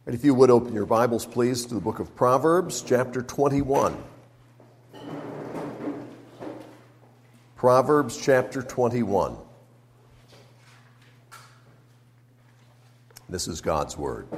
And if you would open your Bibles, please, to the book of Proverbs, chapter 21. Proverbs, chapter 21. This is God's word.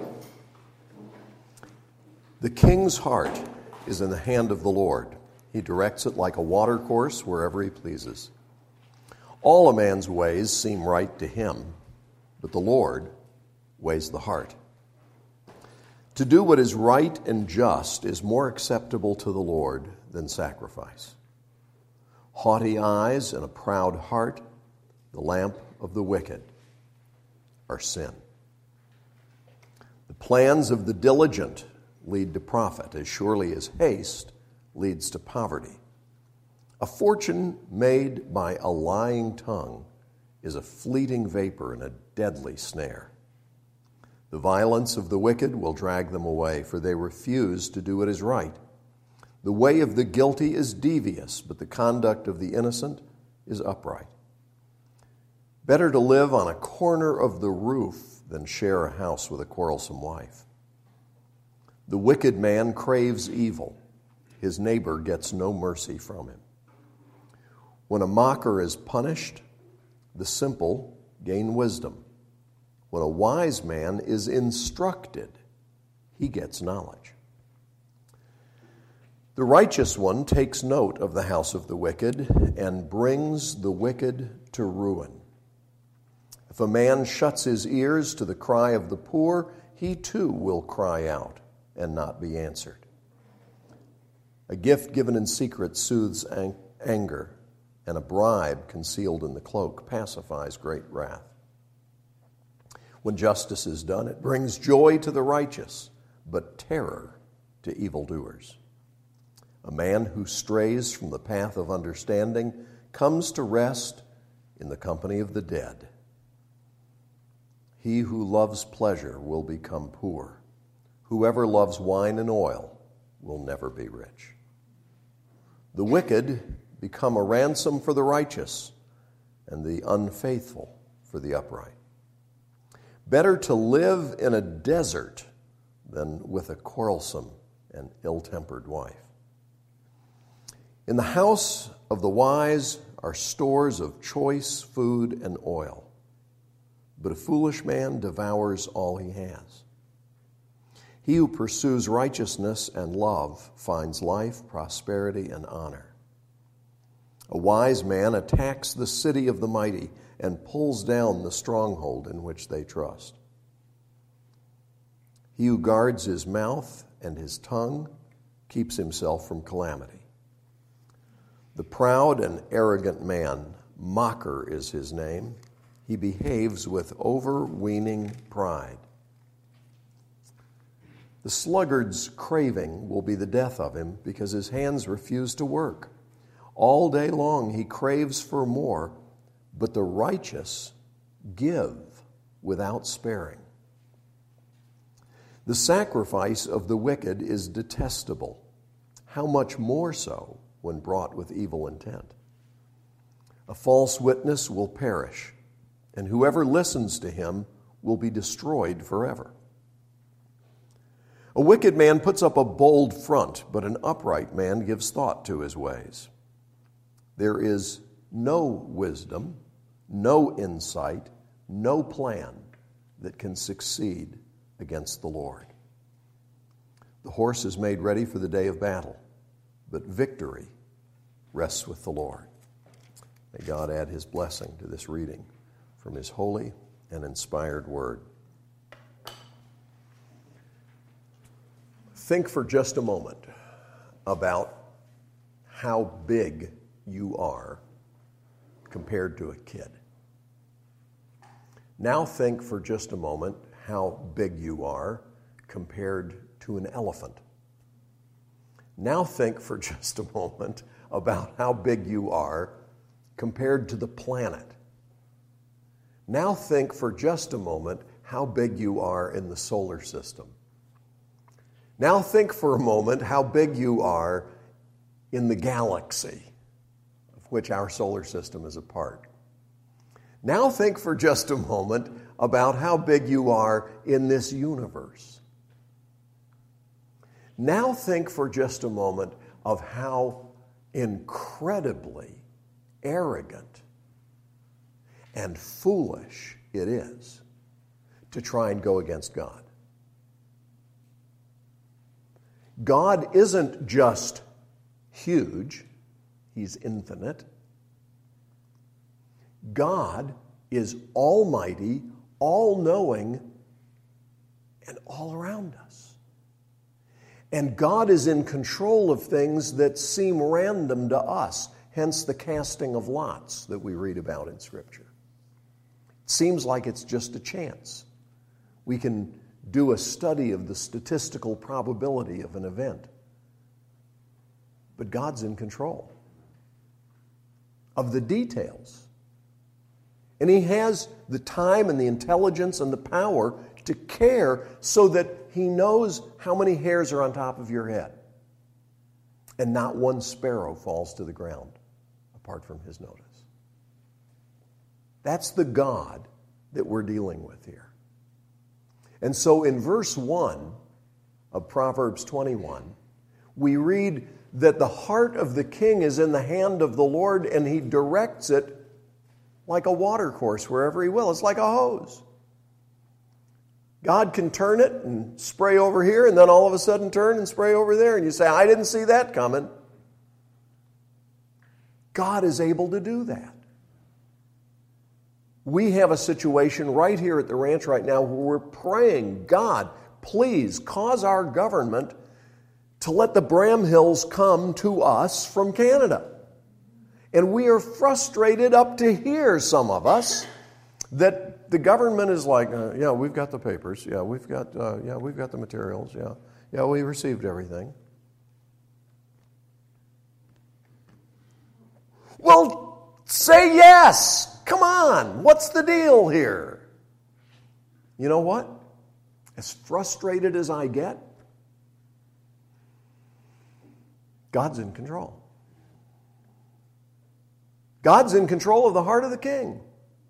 The king's heart is in the hand of the Lord. He directs it like a watercourse wherever he pleases. All a man's ways seem right to him, but the Lord weighs the heart. To do what is right and just is more acceptable to the Lord than sacrifice. Haughty eyes and a proud heart, the lamp of the wicked, are sin. The plans of the diligent lead to profit, as surely as haste leads to poverty. A fortune made by a lying tongue is a fleeting vapor and a deadly snare. The violence of the wicked will drag them away, for they refuse to do what is right. The way of the guilty is devious, but the conduct of the innocent is upright. Better to live on a corner of the roof than share a house with a quarrelsome wife. The wicked man craves evil. His neighbor gets no mercy from him. When a mocker is punished, the simple gain wisdom. When a wise man is instructed, he gets knowledge. The righteous one takes note of the house of the wicked and brings the wicked to ruin. If a man shuts his ears to the cry of the poor, he too will cry out and not be answered. A gift given in secret soothes anger, and a bribe concealed in the cloak pacifies great wrath. When justice is done, it brings joy to the righteous, but terror to evildoers. A man who strays from the path of understanding comes to rest in the company of the dead. He who loves pleasure will become poor. Whoever loves wine and oil will never be rich. The wicked become a ransom for the righteous, and the unfaithful for the upright. Better to live in a desert than with a quarrelsome and ill-tempered wife. In the house of the wise are stores of choice food and oil, but a foolish man devours all he has. He who pursues righteousness and love finds life, prosperity, and honor. A wise man attacks the city of the mighty and pulls down the stronghold in which they trust. He who guards his mouth and his tongue keeps himself from calamity. The proud and arrogant man, mocker is his name. He behaves with overweening pride. The sluggard's craving will be the death of him because his hands refuse to work. All day long he craves for more, but the righteous give without sparing. The sacrifice of the wicked is detestable. How much more so when brought with evil intent? A false witness will perish, and whoever listens to him will be destroyed forever. A wicked man puts up a bold front, but an upright man gives thought to his ways. There is no wisdom, no insight, no plan that can succeed against the Lord. The horse is made ready for the day of battle, but victory rests with the Lord. May God add his blessing to this reading from his holy and inspired word. Think for just a moment about how big you are compared to a kid. Now think for just a moment how big you are compared to an elephant. Now think for just a moment about how big you are compared to the planet. Now think for just a moment how big you are in the solar system. Now think for a moment how big you are in the galaxy of which our solar system is a part. Now think for just a moment about how big you are in this universe Now think for just a moment of how incredibly arrogant and foolish it is to try and go against God. God isn't just huge, He's infinite. God is almighty, all-knowing, and all around us. And God is in control of things that seem random to us, hence the casting of lots that we read about in Scripture. It seems like it's just a chance. We can do a study of the statistical probability of an event. But God's in control of the details. And He has the time and the intelligence and the power to care so that He knows how many hairs are on top of your head. And not one sparrow falls to the ground apart from His notice. That's the God that we're dealing with here. And so in verse 1 of Proverbs 21, we read that the heart of the king is in the hand of the Lord, and He directs it like a watercourse wherever He will. It's like a hose. God can turn it and spray over here, and then all of a sudden turn and spray over there, and you say, I didn't see that coming. God is able to do that. We have a situation right here at the ranch right now where we're praying, God, please cause our government to let the Bramhills come to us from Canada. And we are frustrated up to here, some of us, that the government is like, yeah, we've got the papers, yeah, we've got the materials, yeah, we received everything. Well, say yes. Come on, what's the deal here? You know what? As frustrated as I get, God's in control. God's in control of the heart of the king.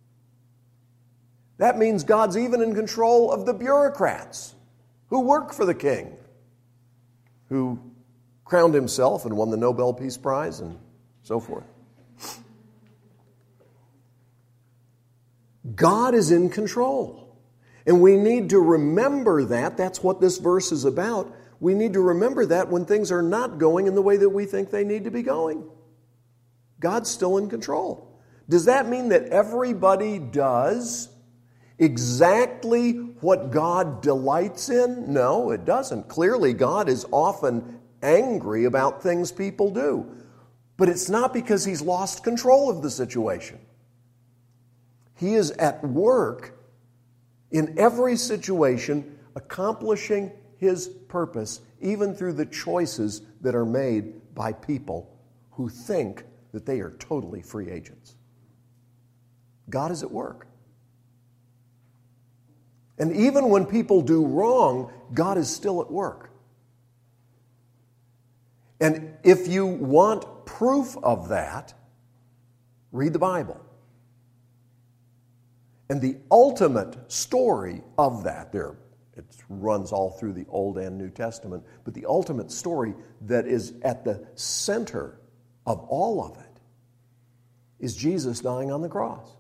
That means God's even in control of the bureaucrats who work for the king, who crowned himself and won the Nobel Peace Prize and so forth. God is in control. And we need to remember that. That's what this verse is about. We need to remember that when things are not going in the way that we think they need to be going. God's still in control. Does that mean that everybody does exactly what God delights in? No, it doesn't. Clearly, God is often angry about things people do. But it's not because He's lost control of the situation. He is at work in every situation, accomplishing His purpose, even through the choices that are made by people who think that they are totally free agents. God is at work. And even when people do wrong, God is still at work. And if you want proof of that, read the Bible. And the ultimate story of that, it runs all through the Old and New Testament, but the ultimate story that is at the center of all of it is Jesus dying on the cross.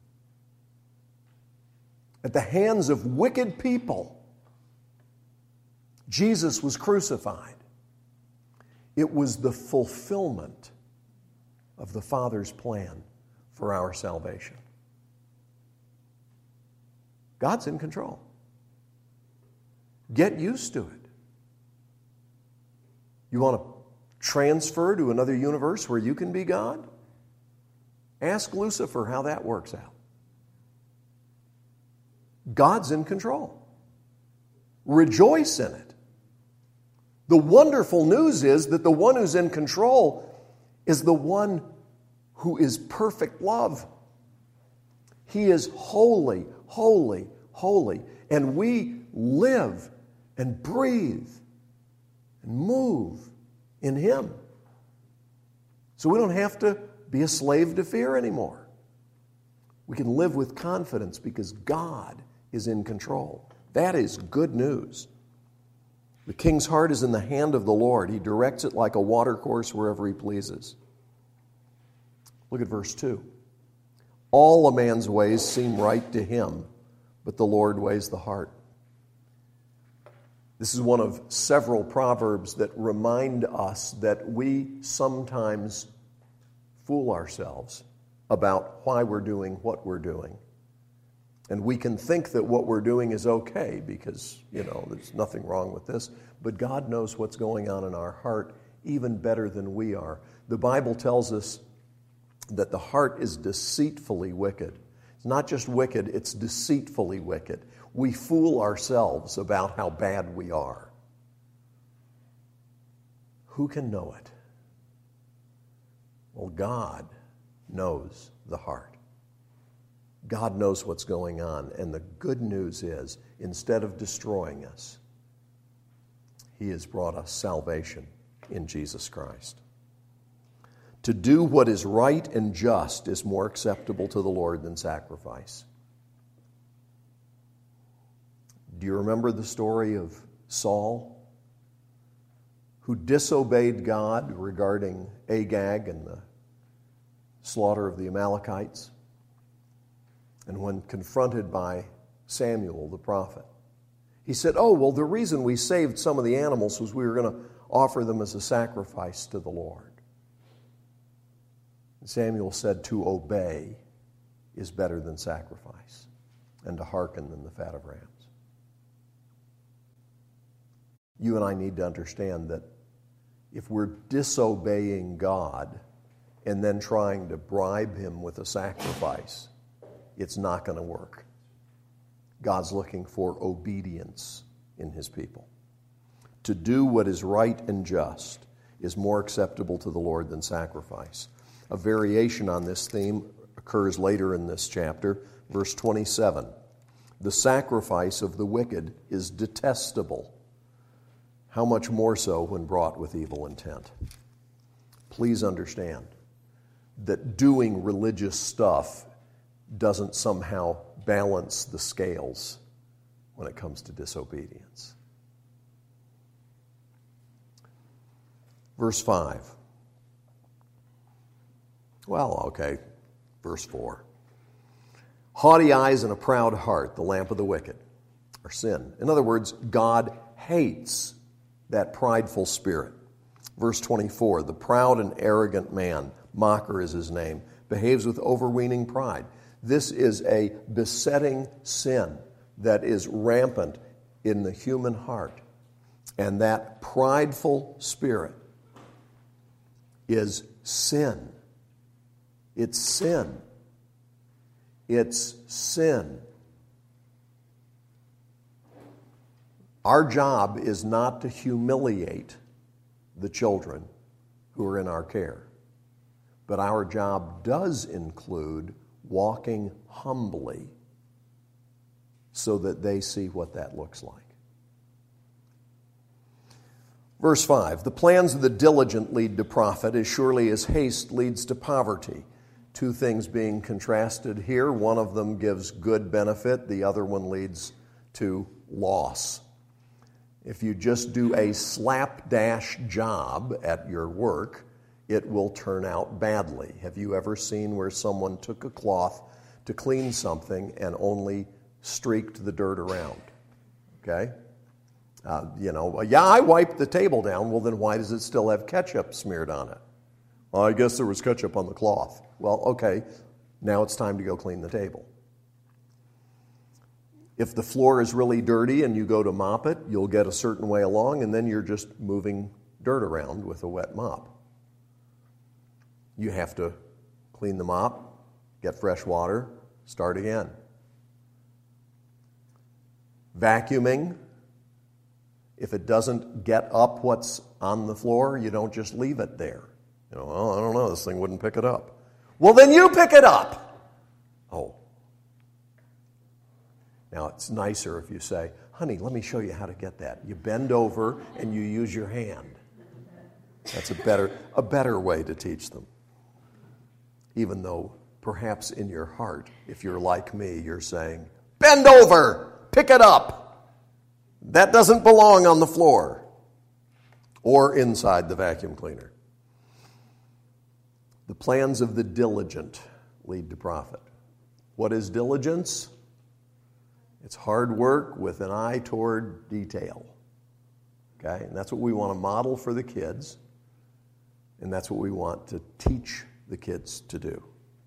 At the hands of wicked people, Jesus was crucified. It was the fulfillment of the Father's plan for our salvation. God's in control. Get used to it. You want to transfer to another universe where you can be God? Ask Lucifer how that works out. God's in control. Rejoice in it. The wonderful news is that the one who's in control is the one who is perfect love. He is holy, holy, holy. And we live and breathe and move in Him. So we don't have to be a slave to fear anymore. We can live with confidence because God is in control. That is good news. The king's heart is in the hand of the Lord. He directs it like a watercourse wherever he pleases. Look at verse 2. All a man's ways seem right to him, but the Lord weighs the heart. This is one of several proverbs that remind us that we sometimes fool ourselves about why we're doing what we're doing. And we can think that what we're doing is okay because, there's nothing wrong with this. But God knows what's going on in our heart even better than we are. The Bible tells us that the heart is deceitfully wicked. It's not just wicked, it's deceitfully wicked. We fool ourselves about how bad we are. Who can know it? Well, God knows the heart. God knows what's going on. And the good news is, instead of destroying us, He has brought us salvation in Jesus Christ. To do what is right and just is more acceptable to the Lord than sacrifice. Do you remember the story of Saul, who disobeyed God regarding Agag and the slaughter of the Amalekites? And when confronted by Samuel, the prophet, he said, the reason we saved some of the animals was we were going to offer them as a sacrifice to the Lord. And Samuel said, to obey is better than sacrifice, and to hearken than the fat of rams. You and I need to understand that if we're disobeying God and then trying to bribe Him with a sacrifice, it's not going to work. God's looking for obedience in His people. To do what is right and just is more acceptable to the Lord than sacrifice. A variation on this theme occurs later in this chapter, verse 27. The sacrifice of the wicked is detestable. How much more so when brought with evil intent? Please understand that doing religious stuff doesn't somehow balance the scales when it comes to disobedience. Verse 5. Verse 4. Haughty eyes and a proud heart, the lamp of the wicked, are sin. In other words, God hates that prideful spirit. Verse 24. The proud and arrogant man, mocker is his name, behaves with overweening pride. This is a besetting sin that is rampant in the human heart. And that prideful spirit is sin. It's sin. It's sin. Our job is not to humiliate the children who are in our care. But our job does include walking humbly so that they see what that looks like. Verse 5, the plans of the diligent lead to profit as surely as haste leads to poverty. Two things being contrasted here. One of them gives good benefit. The other one leads to loss. If you just do a slapdash job at your work, it will turn out badly. Have you ever seen where someone took a cloth to clean something and only streaked the dirt around? Okay? I wiped the table down. Well, then why does it still have ketchup smeared on it? Well, I guess there was ketchup on the cloth. Well, okay, now it's time to go clean the table. If the floor is really dirty and you go to mop it, you'll get a certain way along, and then you're just moving dirt around with a wet mop. You have to clean the mop, get fresh water, start again. Vacuuming, if it doesn't get up what's on the floor, you don't just leave it there. I don't know, this thing wouldn't pick it up. Well, then you pick it up. Oh. Now, it's nicer if you say, honey, let me show you how to get that. You bend over and you use your hand. That's a better way to teach them. Even though perhaps in your heart, if you're like me, you're saying, bend over, pick it up. That doesn't belong on the floor or inside the vacuum cleaner. The plans of the diligent lead to profit. What is diligence? It's hard work with an eye toward detail. Okay? And that's what we want to model for the kids. And that's what we want to teach the kids to do.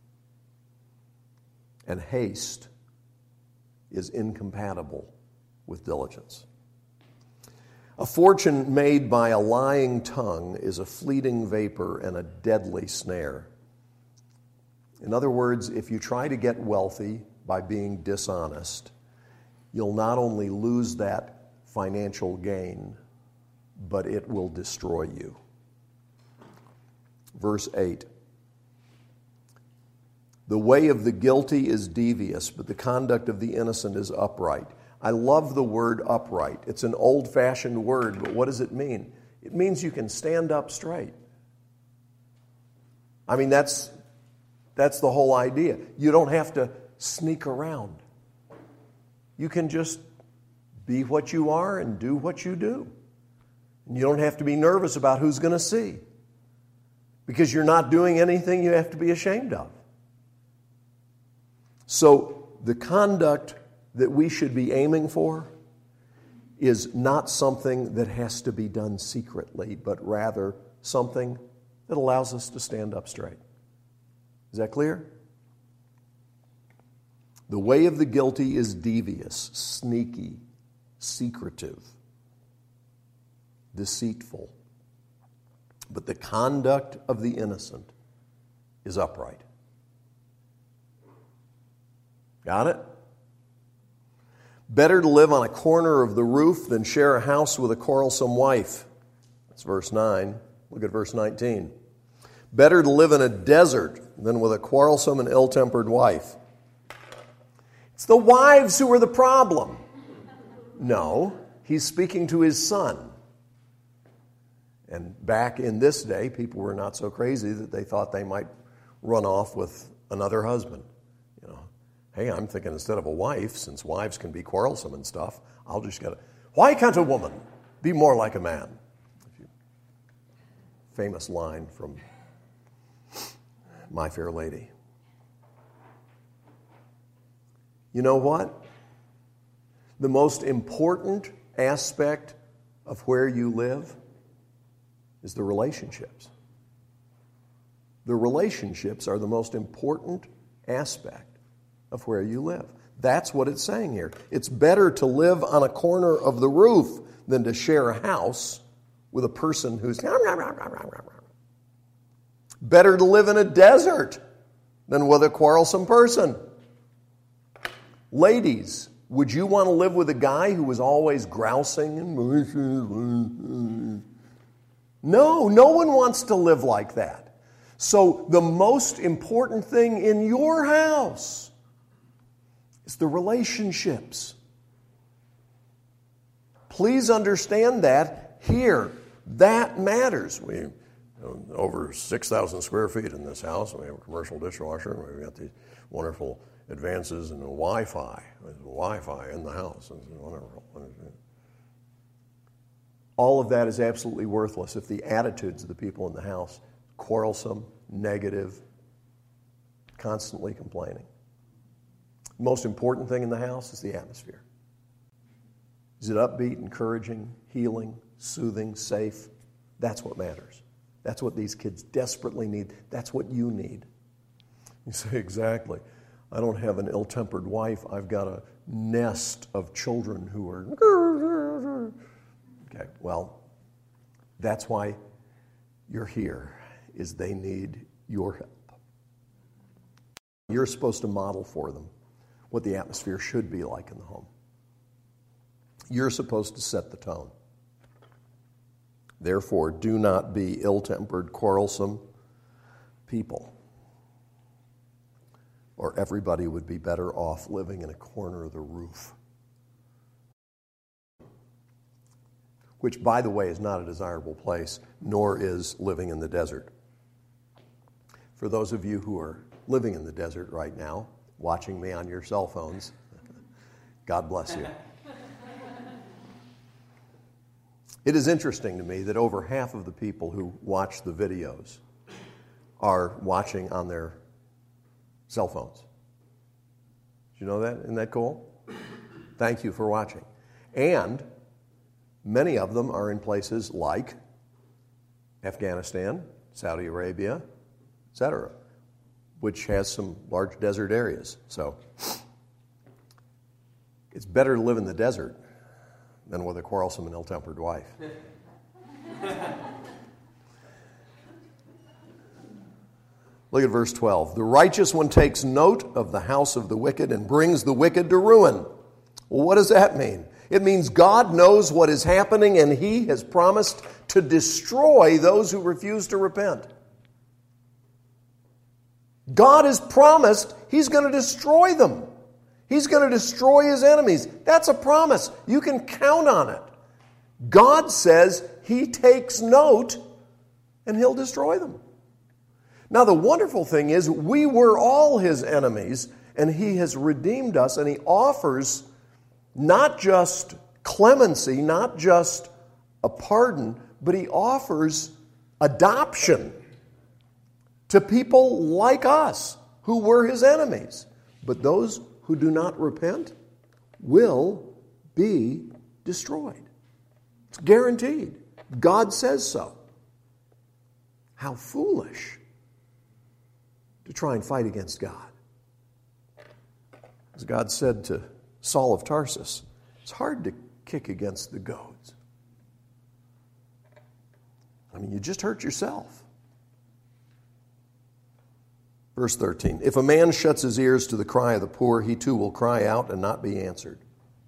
And haste is incompatible with diligence. A fortune made by a lying tongue is a fleeting vapor and a deadly snare. In other words, if you try to get wealthy by being dishonest, you'll not only lose that financial gain, but it will destroy you. Verse 8. The way of the guilty is devious, but the conduct of the innocent is upright. I love the word upright. It's an old-fashioned word, but what does it mean? It means you can stand up straight. I mean, that's the whole idea. You don't have to sneak around. You can just be what you are and do what you do. And you don't have to be nervous about who's going to see, because you're not doing anything you have to be ashamed of. So the conduct that we should be aiming for is not something that has to be done secretly, but rather something that allows us to stand up straight. Is that clear? The way of the guilty is devious, sneaky, secretive, deceitful. But the conduct of the innocent is upright. Got it? Better to live on a corner of the roof than share a house with a quarrelsome wife. That's verse 9. Look at verse 19. Better to live in a desert than with a quarrelsome and ill-tempered wife. It's the wives who are the problem. No, he's speaking to his son. And back in this day, people were not so crazy that they thought they might run off with another husband. You know, hey, I'm thinking instead of a wife, since wives can be quarrelsome and stuff, I'll just get why can't a woman be more like a man? Famous line from My Fair Lady. You know what? The most important aspect of where you live is the relationships. The relationships are the most important aspect of where you live. That's what it's saying here. It's better to live on a corner of the roof than to share a house with a person who's... Better to live in a desert than with a quarrelsome person. Ladies, would you want to live with a guy who was always grousing and... No, no one wants to live like that. So the most important thing in your house is the relationships. Please understand that here. That matters. We over 6,000 square feet in this house. We have a commercial dishwasher, and we've got these wonderful advances in the Wi-Fi. There's Wi-Fi in the house. It's wonderful. All of that is absolutely worthless if the attitudes of the people in the house, quarrelsome, negative, constantly complaining. The most important thing in the house is the atmosphere. Is it upbeat, encouraging, healing, soothing, safe? That's what matters. That's what these kids desperately need. That's what you need. You say, exactly. I don't have an ill-tempered wife. I've got a nest of children who are... Okay, well, that's why you're here, is they need your help. You're supposed to model for them what the atmosphere should be like in the home. You're supposed to set the tone. Therefore, do not be ill-tempered, quarrelsome people, or everybody would be better off living in a corner of the roof. Which, by the way, is not a desirable place, nor is living in the desert. For those of you who are living in the desert right now, watching me on your cell phones, God bless you. It is interesting to me that over half of the people who watch the videos are watching on their cell phones. Did you know that? Isn't that cool? Thank you for watching. And many of them are in places like Afghanistan, Saudi Arabia, etc., which has some large desert areas. So it's better to live in the desert than with a quarrelsome and ill-tempered wife. Look at verse 12. The righteous one takes note of the house of the wicked and brings the wicked to ruin. Well, what does that mean? It means God knows what is happening and He has promised to destroy those who refuse to repent. God has promised He's going to destroy them. He's going to destroy His enemies. That's a promise. You can count on it. God says He takes note and He'll destroy them. Now, the wonderful thing is we were all His enemies, and He has redeemed us, and He offers not just clemency, not just a pardon, but He offers adoption to people like us who were His enemies. But those who do not repent will be destroyed. It's guaranteed. God says so. How foolish to try and fight against God. As God said to Saul of Tarsus, it's hard to kick against the goads. I mean, you just hurt yourself. Verse 13, if a man shuts his ears to the cry of the poor, he too will cry out and not be answered.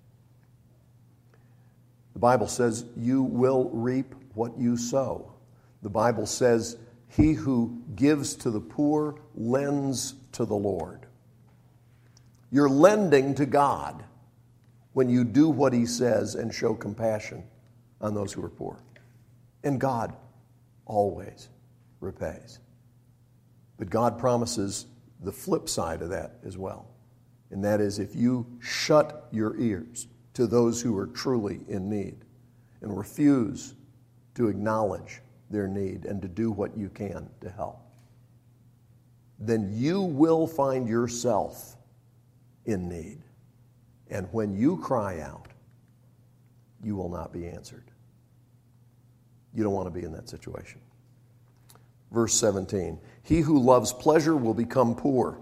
The Bible says you will reap what you sow. The Bible says he who gives to the poor lends to the Lord. You're lending to God when you do what He says and show compassion on those who are poor. And God always repays. But God promises the flip side of that as well. And that is if you shut your ears to those who are truly in need and refuse to acknowledge their need and to do what you can to help, then you will find yourself in need. And when you cry out, you will not be answered. You don't want to be in that situation. Verse 17, he who loves pleasure will become poor.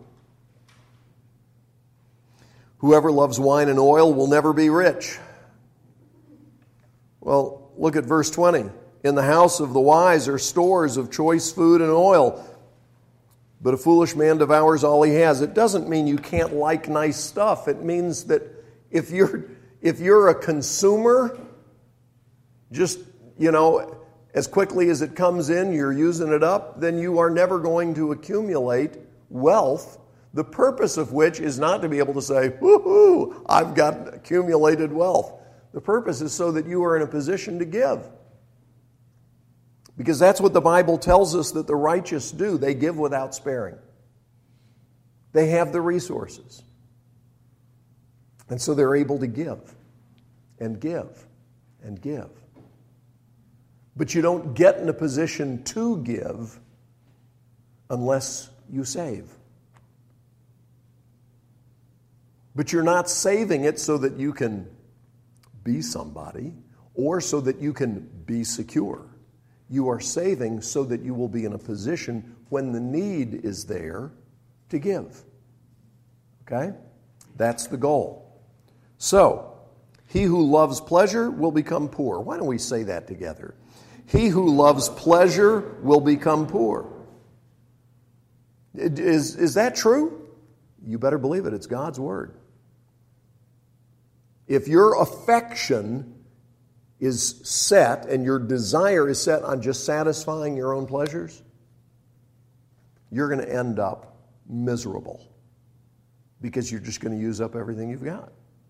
Whoever loves wine and oil will never be rich. Well, look at verse 20. In the house of the wise are stores of choice food and oil, but a foolish man devours all he has. It doesn't mean you can't like nice stuff. It means that if you're a consumer, just, as quickly as it comes in, you're using it up, then you are never going to accumulate wealth, the purpose of which is not to be able to say, woohoo, I've got accumulated wealth. The purpose is so that you are in a position to give. Because that's what the Bible tells us that the righteous do. They give without sparing. They have the resources. And so they're able to give and give and give. But you don't get in a position to give unless you save. But you're not saving it so that you can be somebody or so that you can be secure. You are saving so that you will be in a position when the need is there to give. Okay? That's the goal. So, he who loves pleasure will become poor. Why don't we say that together? He who loves pleasure will become poor. Is that true? You better believe it. It's God's word. If your affection is set and your desire is set on just satisfying your own pleasures, you're going to end up miserable because you're just going to use up everything you've got.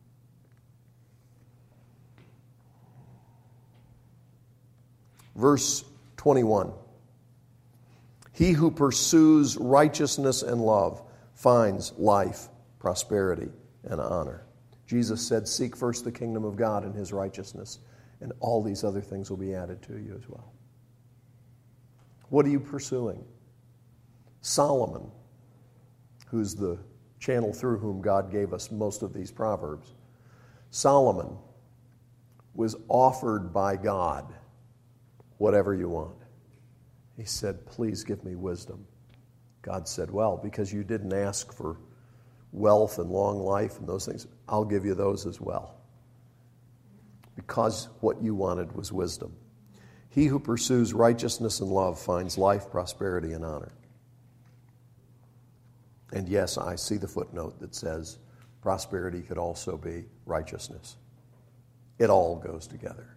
Verse 21. He who pursues righteousness and love finds life, prosperity, and honor. Jesus said, seek first the kingdom of God and His righteousness, and all these other things will be added to you as well. What are you pursuing? Solomon, who's the channel through whom God gave us most of these proverbs, Solomon was offered by God whatever you want. He said, please give me wisdom. God said, well, because you didn't ask for wealth and long life and those things, I'll give you those as well. Because what you wanted was wisdom. He who pursues righteousness and love finds life, prosperity, and honor. And yes, I see the footnote that says prosperity could also be righteousness. It all goes together.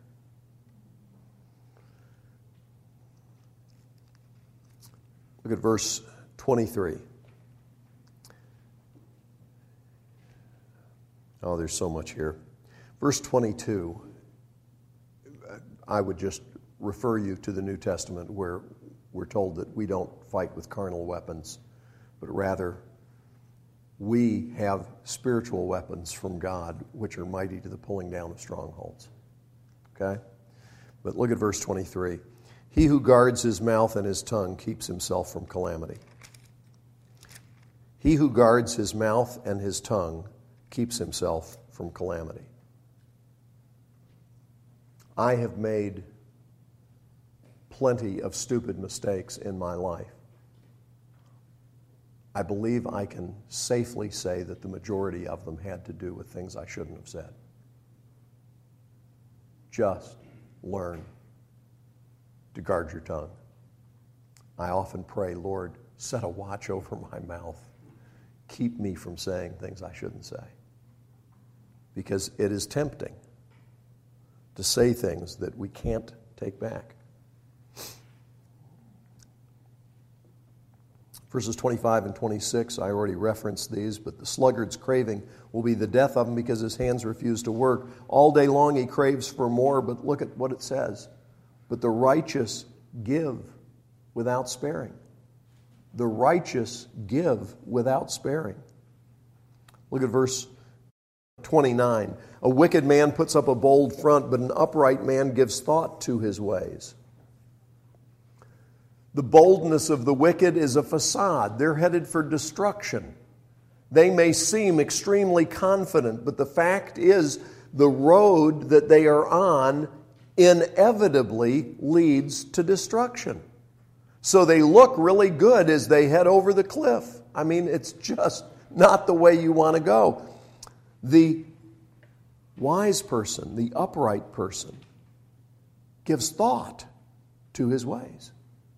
Look at verse 23. Oh, there's so much here. Verse 22, I would just refer you to the New Testament where we're told that we don't fight with carnal weapons, but rather we have spiritual weapons from God which are mighty to the pulling down of strongholds. Okay? But look at verse 23. He who guards his mouth and his tongue keeps himself from calamity. He who guards his mouth and his tongue keeps himself from calamity. I have made plenty of stupid mistakes in my life. I believe I can safely say that the majority of them had to do with things I shouldn't have said. Just learn to guard your tongue. I often pray, Lord, set a watch over my mouth. Keep me from saying things I shouldn't say. Because it is tempting to say things that we can't take back. Verses 25 and 26, I already referenced these, but the sluggard's craving will be the death of him because his hands refuse to work. All day long he craves for more, but look at what it says. But the righteous give without sparing. The righteous give without sparing. Look at verse 29. A wicked man puts up a bold front, but an upright man gives thought to his ways. The boldness of the wicked is a facade. They're headed for destruction. They may seem extremely confident, but the fact is the road that they are on inevitably leads to destruction. So they look really good as they head over the cliff. I mean, it's just not the way you want to go. The wise person, the upright person, gives thought to his ways.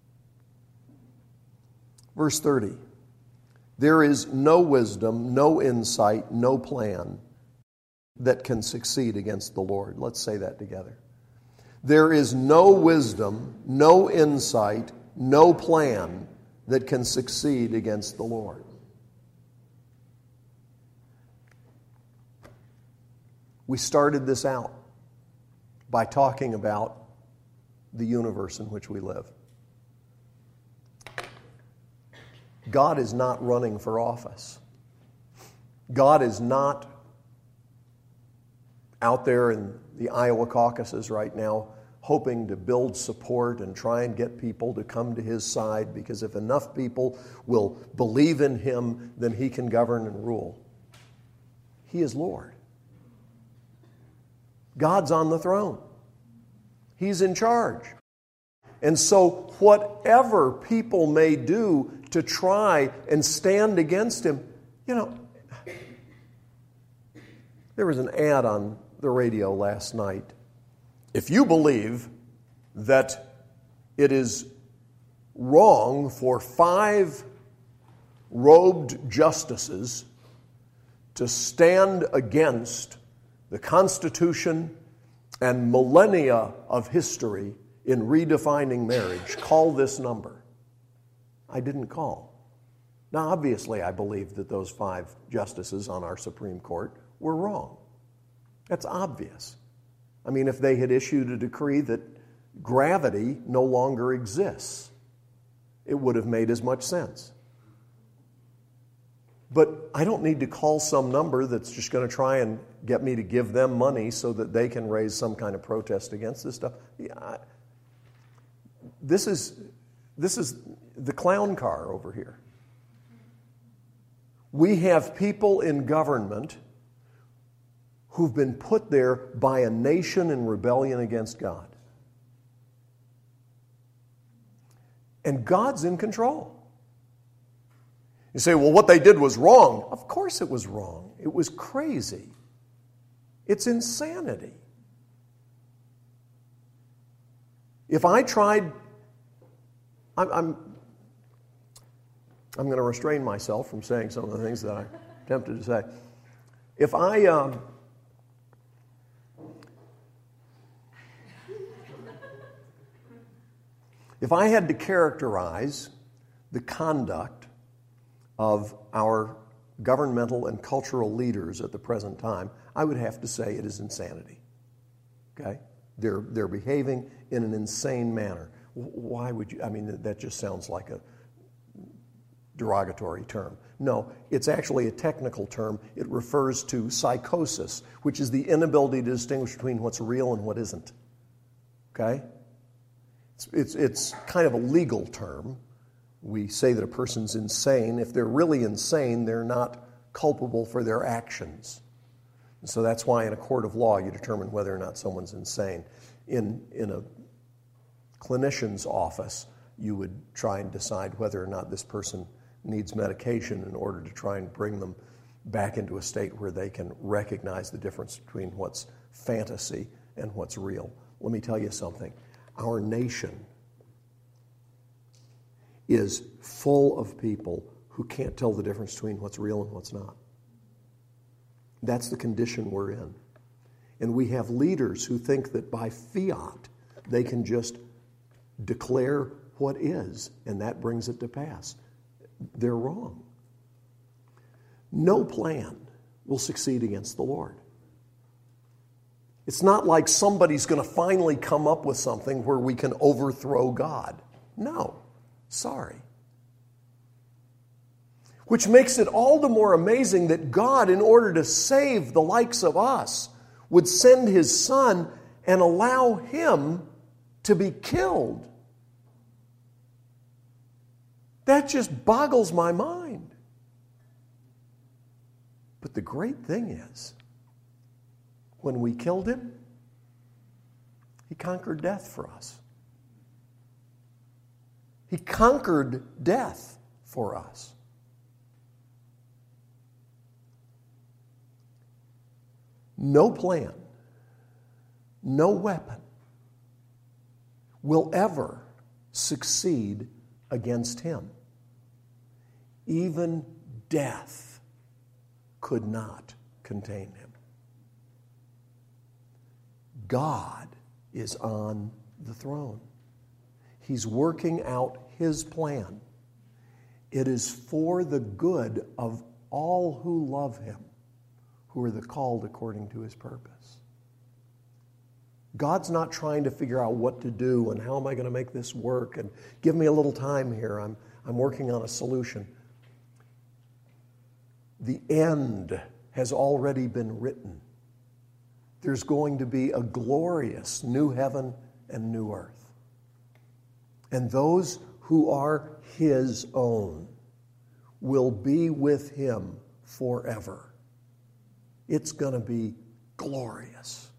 Verse 30, there is no wisdom, no insight, no plan that can succeed against the Lord. Let's say that together. There is no wisdom, no insight, no plan that can succeed against the Lord. We started this out by talking about the universe in which we live. God is not running for office. God is not out there in the Iowa caucuses right now hoping to build support and try and get people to come to his side, because if enough people will believe in him, then he can govern and rule. He is Lord. God's on the throne. He's in charge. And so whatever people may do to try and stand against him, there was an ad on the radio last night. If you believe that it is wrong for 5 robed justices to stand against the Constitution and millennia of history in redefining marriage, call this number. I didn't call. Now, obviously, I believe that those 5 justices on our Supreme Court were wrong. That's obvious. I mean, if they had issued a decree that gravity no longer exists, it would have made as much sense. But I don't need to call some number that's just going to try and get me to give them money so that they can raise some kind of protest against this stuff. This is the clown car over here. We have people in government who've been put there by a nation in rebellion against God. And God's in control. You say, well, what they did was wrong. Of course it was wrong. It was crazy. It's insanity. If I tried, I'm going to restrain myself from saying some of the things that I'm tempted to say. If I had to characterize the conduct of our governmental and cultural leaders at the present time, I would have to say it is insanity. Okay? They're behaving in an insane manner. Why would you? I mean, that just sounds like a derogatory term. No, it's actually a technical term. It refers to psychosis, which is the inability to distinguish between what's real and what isn't. Okay? It's kind of a legal term. We say that a person's insane. If they're really insane, they're not culpable for their actions. And so that's why in a court of law you determine whether or not someone's insane. In a clinician's office, you would try and decide whether or not this person needs medication in order to try and bring them back into a state where they can recognize the difference between what's fantasy and what's real. Let me tell you something. Our nation is full of people who can't tell the difference between what's real and what's not. That's the condition we're in. And we have leaders who think that by fiat they can just declare what is, and that brings it to pass. They're wrong. No plan will succeed against the Lord. It's not like somebody's going to finally come up with something where we can overthrow God. No. Sorry. Which makes it all the more amazing that God, in order to save the likes of us, would send His Son and allow Him to be killed. That just boggles my mind. But the great thing is, when we killed Him, He conquered death for us. He conquered death for us. No plan, no weapon will ever succeed against Him. Even death could not contain Him. God is on the throne. He's working out His plan. It is for the good of all who love Him, who are the called according to His purpose. God's not trying to figure out what to do and how am I going to make this work and give me a little time here. I'm working on a solution. The end has already been written. There's going to be a glorious new heaven and new earth. And those who are His own will be with Him forever. It's going to be glorious.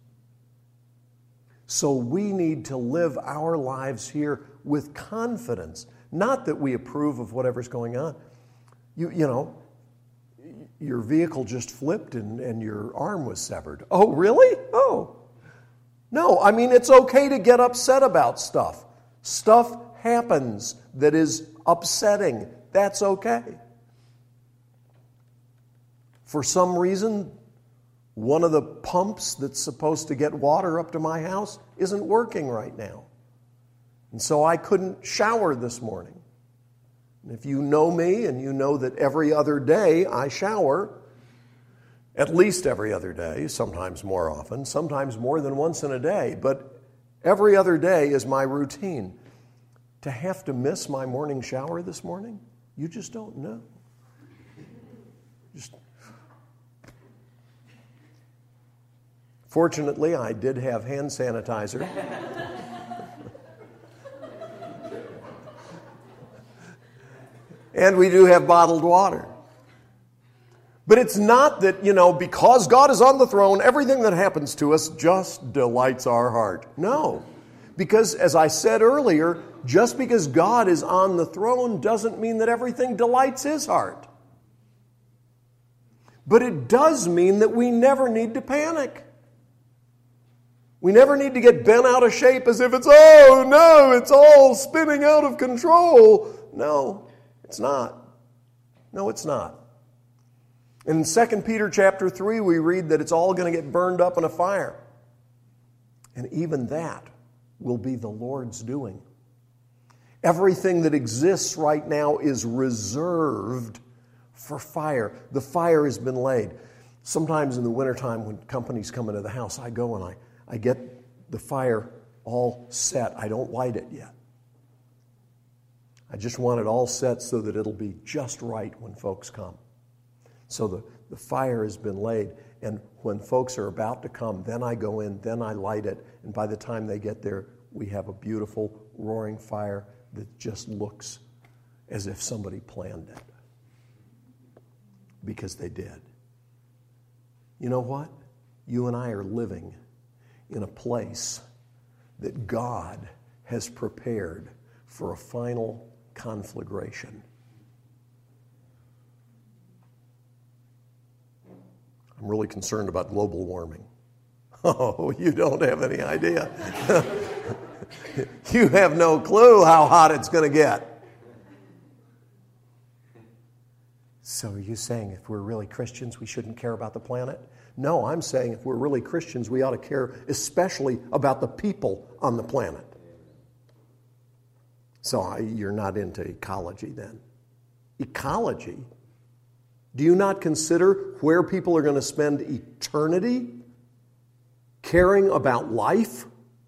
So we need to live our lives here with confidence. Not that we approve of whatever's going on. You know, your vehicle just flipped and your arm was severed. Oh, really? Oh. No, I mean, it's okay to get upset about stuff. Stuff happens that is upsetting. That's okay. For some reason, one of the pumps that's supposed to get water up to my house isn't working right now. And so I couldn't shower this morning. And if you know me and you know that every other day I shower, at least every other day, sometimes more often, sometimes more than once in a day, but every other day is my routine. To have to miss my morning shower this morning, you just don't know. Fortunately, I did have hand sanitizer. And we do have bottled water. But it's not that, because God is on the throne, everything that happens to us just delights our heart. No. Because, as I said earlier, just because God is on the throne doesn't mean that everything delights His heart. But it does mean that we never need to panic. We never need to get bent out of shape as if it's all spinning out of control. No, it's not. No, it's not. In 2 Peter chapter 3, we read that it's all going to get burned up in a fire. And even that will be the Lord's doing. Everything that exists right now is reserved for fire. The fire has been laid. Sometimes in the wintertime when companies come into the house, I go and I get the fire all set. I don't light it yet. I just want it all set so that it'll be just right when folks come. So the fire has been laid, and when folks are about to come, then I go in, then I light it, and by the time they get there, we have a beautiful roaring fire that just looks as if somebody planned it. Because they did. You know what? You and I are living in a place that God has prepared for a final conflagration. I'm really concerned about global warming. Oh, you don't have any idea. You have no clue how hot it's going to get. So are you saying if we're really Christians, we shouldn't care about the planet? No, I'm saying if we're really Christians, we ought to care especially about the people on the planet. So you're not into ecology then. Ecology? Do you not consider where people are going to spend eternity caring about life?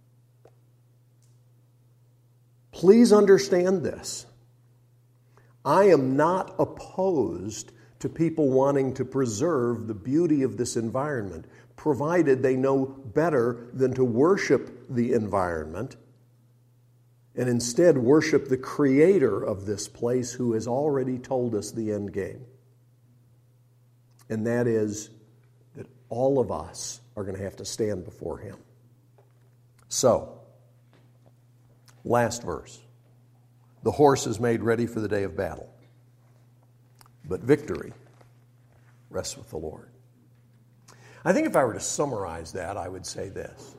Please understand this. I am not opposed to people wanting to preserve the beauty of this environment, provided they know better than to worship the environment and instead worship the creator of this place who has already told us the end game. And that is that all of us are going to have to stand before Him. So, last verse. The horse is made ready for the day of battle, but victory rests with the Lord. I think if I were to summarize that, I would say this.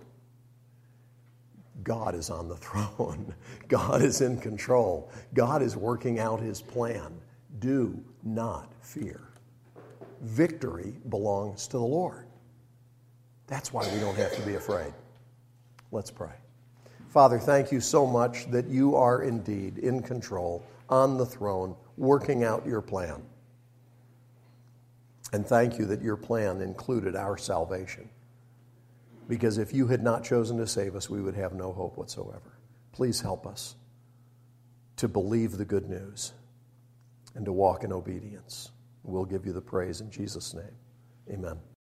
God is on the throne. God is in control. God is working out His plan. Do not fear. Victory belongs to the Lord. That's why we don't have to be afraid. Let's pray. Father, thank you so much that you are indeed in control, on the throne, working out your plan. And thank you that your plan included our salvation. Because if you had not chosen to save us, we would have no hope whatsoever. Please help us to believe the good news and to walk in obedience. We'll give you the praise in Jesus' name. Amen.